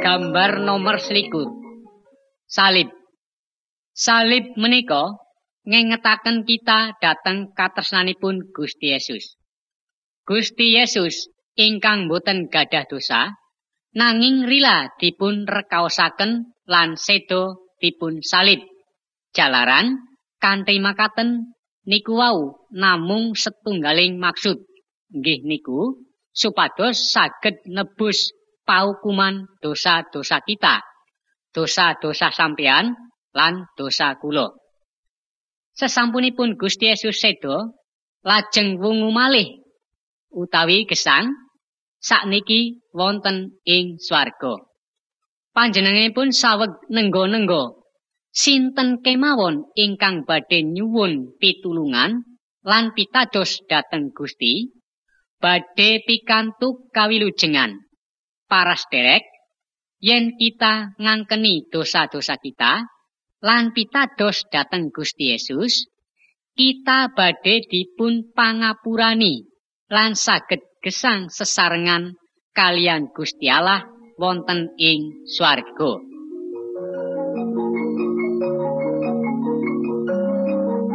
Gambar nomor 21. Salib. Salib menika ngengetaken kita dhateng katresnanipun Gusti Yesus. Gusti Yesus ingkang boten gadah dosa nanging rila dipun rekaosaken lan sedo dipun salib. Jalaran kanthi makaten niku wau namung setunggaling maksud. Nggih niku supados saged nebus paukuman dosa-dosa kita, dosa-dosa sampeyan lan dosa kula. Sesampunipun Gusti Yesus sedo, lajeng wungu malih utawi gesang sakniki wonten ing swarga. Panjenenganipun saweg nenggo-nenggo sinten kemawon ingkang badhe nyuwun pitulungan lan pitados dhateng Gusti badhe pikantuk kawilujengan. Para sederek, yen kita ngangkeni dosa-dosa kita lan pitados dhateng Gusti Yesus, kita badhe dipun pangapurani lan saged gesang sesarengan kalian Gusti Allah wonten ing swarga.